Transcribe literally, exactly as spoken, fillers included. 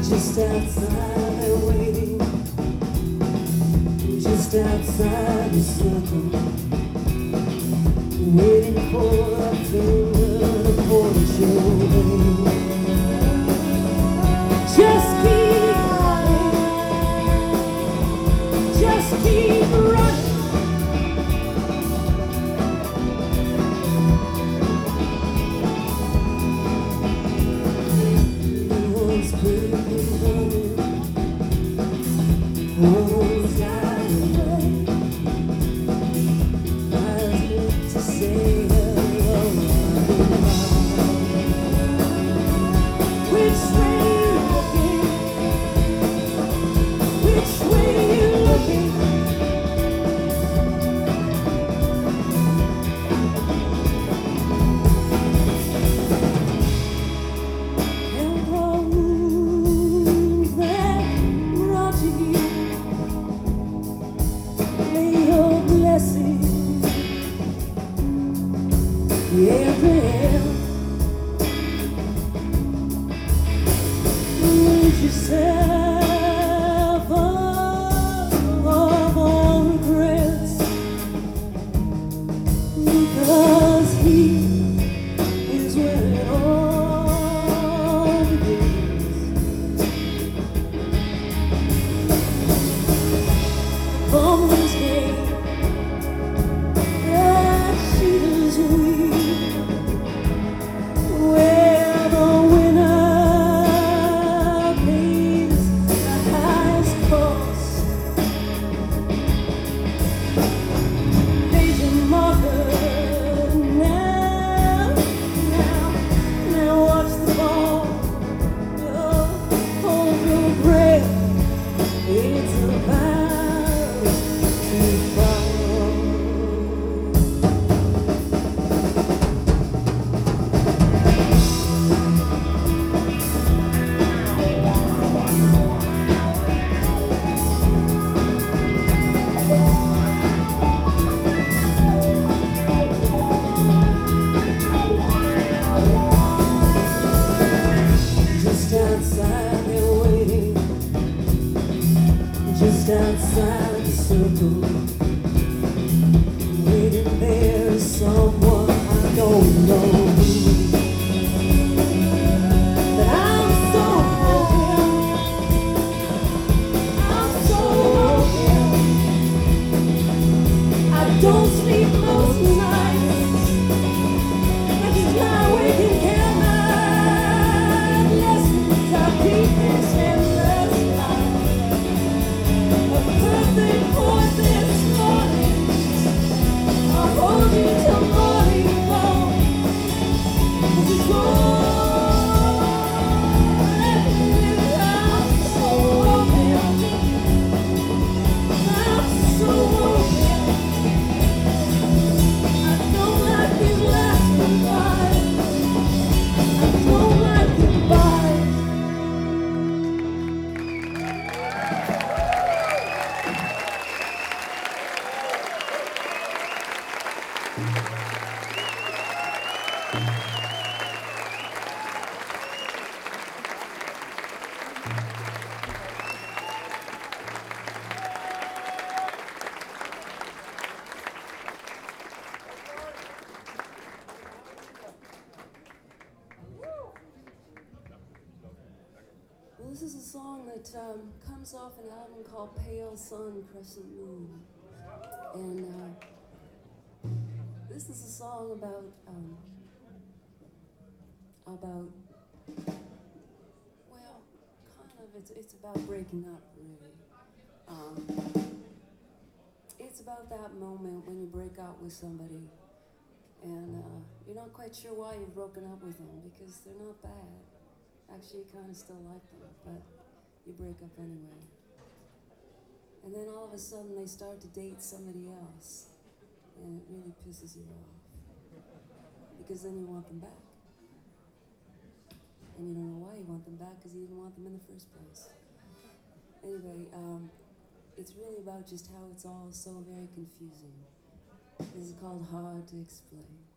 Just outside they're waiting, just outside the circle, waiting for a finger to point your way. Just keep running, just keep running. No one's breaking running, no one's got away. I live to say hello. Which way you looking? Which way you looking? And the wounds that brought you here, may your blessing every lose yourself of all regrets, because he is where it all begins. From this day that she is weak, where the winner pays the highest cost. Major marker now, now, now watch the ball. Oh, hold your breath, it's about to fall. Just outside they're waiting, just outside the circle, waiting there is someone I don't know. But I'm so broken, I'm so broken. I don't sleep most nights, I just lie awake and count my blessings. I keep this endless life, a perfect voice this morning. I'll hold you till morning fall. 'Cause it's all everything. I'm so open, I'm so open. I don't like these last goodbyes, I don't like goodbyes. Well, this is a song that um, comes off an album called Pale Sun, Crescent Moon. And uh, this is a song about, um, about, well, kind of, it's, it's about breaking up, really. Um, it's about that moment when you break up with somebody and uh, you're not quite sure why you've broken up with them, because they're not bad. Actually, you kind of still like them, but you break up anyway. And then all of a sudden they start to date somebody else, and it really pisses you off, because then you want them back. And you don't know why you want them back, because you didn't want them in the first place. Anyway, um, it's really about just how it's all so very confusing. This is called Hard to Explain.